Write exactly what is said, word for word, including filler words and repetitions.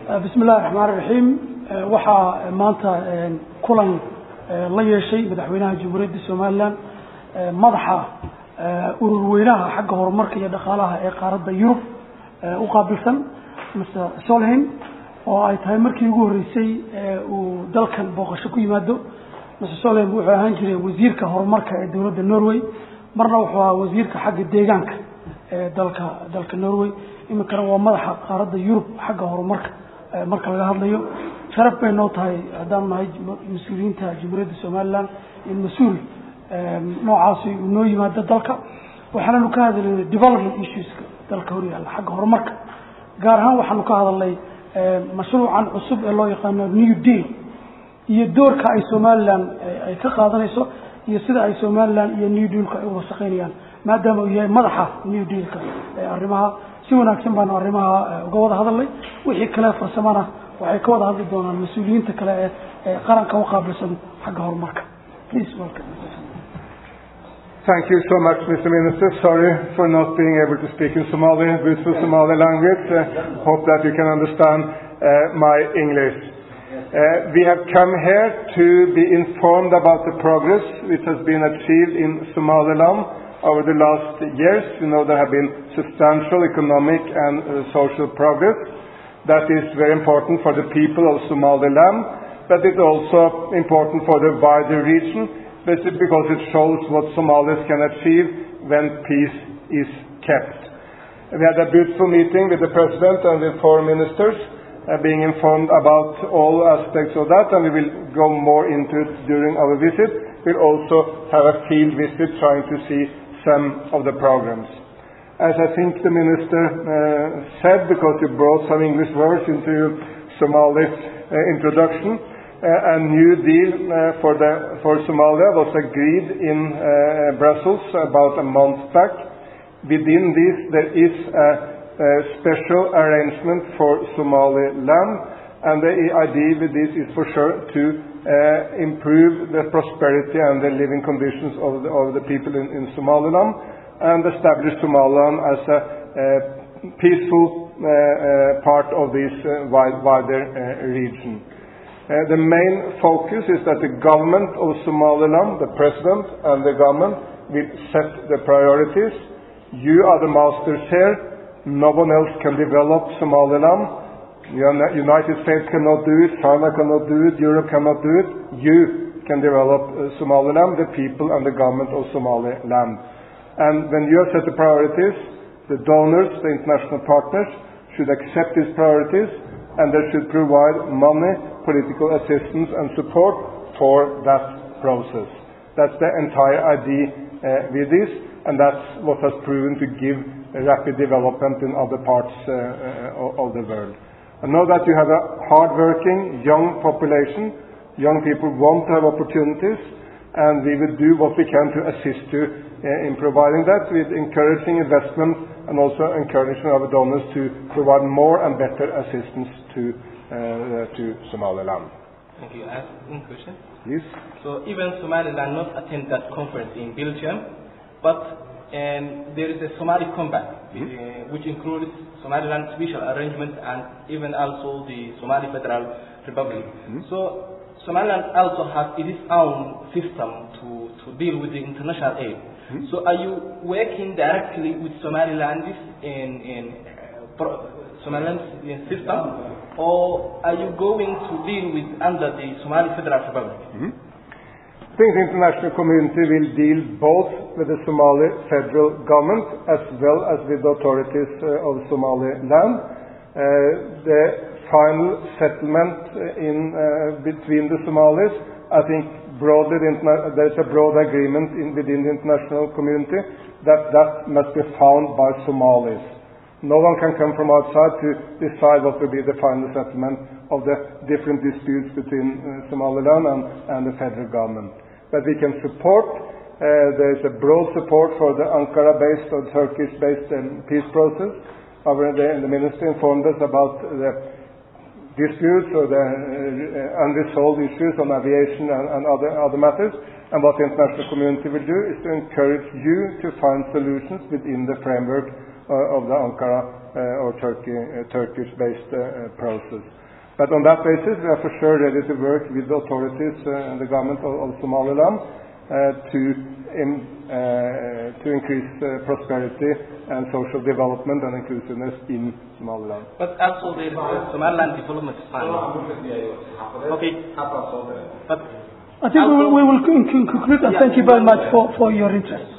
بسم الله الرحمن الرحيم waxaa maanta kulan la yeeshay madaxweynaha Jamhuuriyadda Soomaaliland madaxa ururweynaha xagga horumarka iyo dhaqaalaha ee qaaradda Yurub u qaabilsan Mister Solheim oo ay tahay markii ugu horeysay uu dalkan booqasho ku yimaado. Mister Solheim wuxuu ahaan jiray wasiirka horumarka ee dawladda Norway, marna wuxuu ahaa wasiirka xagga deegaanka ee dalka dalka Norway. iminkana waa madaxa qaaradda Yurub xagga horumarka marka laga hadlayo. sharaf bay noo tahay haddaan nahay mas-uuliyiinta Jamhuuriyadda Soomaaliland in mas-uul noocaasi uu noo yimaado dalka. waxaanu ka hadlaynay development issues dalka horyaalla xagga horumarka, gaar ahaan waxaanu ka hadalnay mashruucan cusub ee loo yaqaano New Deal iyo doorka ay Soomaaliland ay ka qaadanayso iyo sida ay Soomaaliland iyo New Deal-ka ay u shaqeynayaan maadaama uu yahay madaxa New Deal-ka ee arrimaha si wanaagsan baan arrimaha uga wada hadalnay. wixii kale farsamana waxay ka wada hadli doonaan mas'uuliyiinta kale ee qaranka u qaabilsan xagga horumarka. Please welcome. Thank you so much, Mister Minister. Sorry for not being able to speak in Somali, beautiful Somali language. Uh, hope that you can understand uh, my English. Uh, we have come here to be informed about the progress which has been achieved in Somaliland over the last years. You know, there have been substantial economic and uh, social progress. That is very important for the people of Somaliland, but it's also important for the wider region, because it shows what Somalis can achieve when peace is kept. We had a beautiful meeting with the President and the foreign ministers, uh, being informed about all aspects of that, and we will go more into it during our visit. We'll also have a field visit trying to see some of the programs. As I think the Minister uh, said, because you brought some English words into your Somali uh, introduction, uh, a new deal uh, for, the, for Somalia was agreed in uh, Brussels about a month back. Within this, there is a, a special arrangement for Somaliland, and the idea with this is for sure to uh, improve the prosperity and the living conditions of the, of the people in, in Somaliland, and establish Somaliland as a uh, peaceful uh, uh, part of this uh, wide, wider uh, region. Uh, the main focus is that the government of Somaliland, the President and the government, will set the priorities. You are the masters here. No one else can develop Somaliland. The United States cannot do it, China cannot do it, Europe cannot do it. You can develop uh, Somaliland, the people and the government of Somaliland. And when you have set the priorities, the donors, the international partners, should accept these priorities, and they should provide money, political assistance and support for that process. That's the entire idea uh, with this, and that's what has proven to give rapid development in other parts uh, uh, of the world. I know that you have a hard-working, young population. Young people want to have opportunities, and we will do what we can to assist you uh, in providing that, with encouraging investment and also encouraging our donors to provide more and better assistance to uh, to Somaliland. Thank you. I have one question. Please. So even Somaliland not attend that conference in Belgium, but um, there is a Somali Compact, mm-hmm. uh, which includes Somaliland special arrangement and even also the Somali Federal Republic. Mm-hmm. So Somaliland also has its own system to, to deal with the international aid. Mm-hmm. So are you working directly with Somaliland in, in uh, pro, Somaliland system, or are you going to deal with under the Somali Federal Republic? Mm-hmm. I think the international community will deal both with the Somali federal government as well as with the authorities uh, of Somaliland. Uh, the final settlement in uh, between the Somalis, I think broadly the interna- there's a broad agreement in, within the international community that that must be found by Somalis. No one can come from outside to decide what will be the final settlement of the different disputes between uh, Somaliland and, and the federal government. But we can support. Uh, there is a broad support for the Ankara-based or Turkish-based um, peace process. Our, the, the minister informed us about the disputes or the uh, unresolved issues on aviation and, and other, other matters. And what the international community will do is to encourage you to find solutions within the framework uh, of the Ankara uh, or Turkey, uh, Turkish-based uh, process. But on that basis, we are for sure ready to work with the authorities uh, and the government of, of Somaliland uh, to in, uh, to increase uh, prosperity and social development and inclusiveness in Somaliland. But also there is the Somaliland Development Fund. Okay. But I think we will, we will conclude, and yeah, thank you very much for, for your interest.